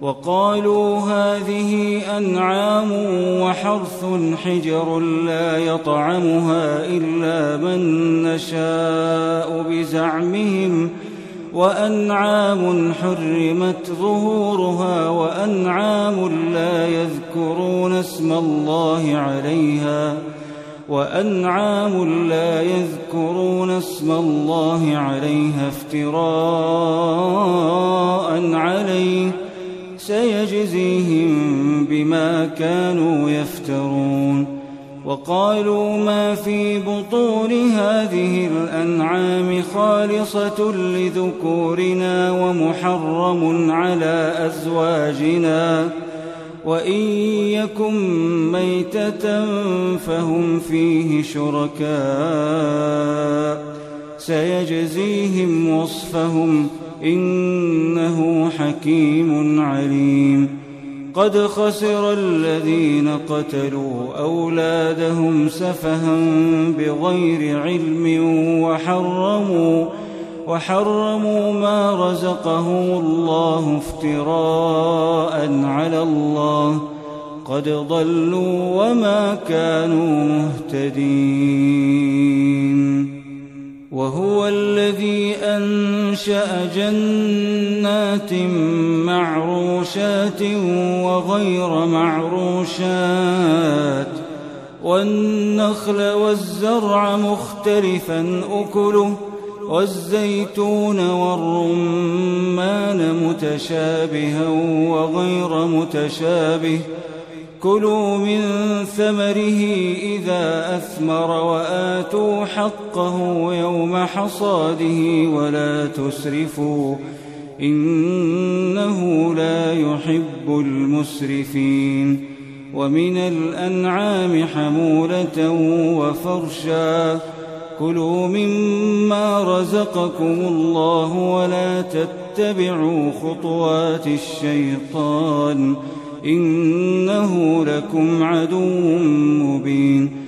وقالوا هذه أنعام وحرث حجر لا يطعمها إلا من نشاء بزعمهم، وأنعام حرمت ظهورها وأنعام لا يذكرون اسم الله عليها افتراء عليه، سيجزيهم بما كانوا يفترون. وقالوا ما في بطون هذه الأنعام خالصة لذكورنا ومحرم على أزواجنا، وإن يكن ميتة فهم فيه شركاء، سيجزيهم وصفهم إنه حكيم عليم. قد خسر الذين قتلوا أولادهم سفها بغير علم وحرموا ما رزقهم الله افتراء على الله، قد ضلوا وما كانوا مهتدين. وهو الذي أنشأ جنات معروشات وغير معروشات، والنخل والزرع مختلفا أكله، والزيتون والرمان متشابها وغير متشابه، كلوا من ثمره إذا أثمر وآتوا حقه يوم حصاده ولا تسرفوا إنه لا يحب المسرفين. ومن الأنعام حمولة وفرشا، كلوا مما رزقكم الله ولا تتبعوا خطوات الشيطان إنه لكم عدو مبين.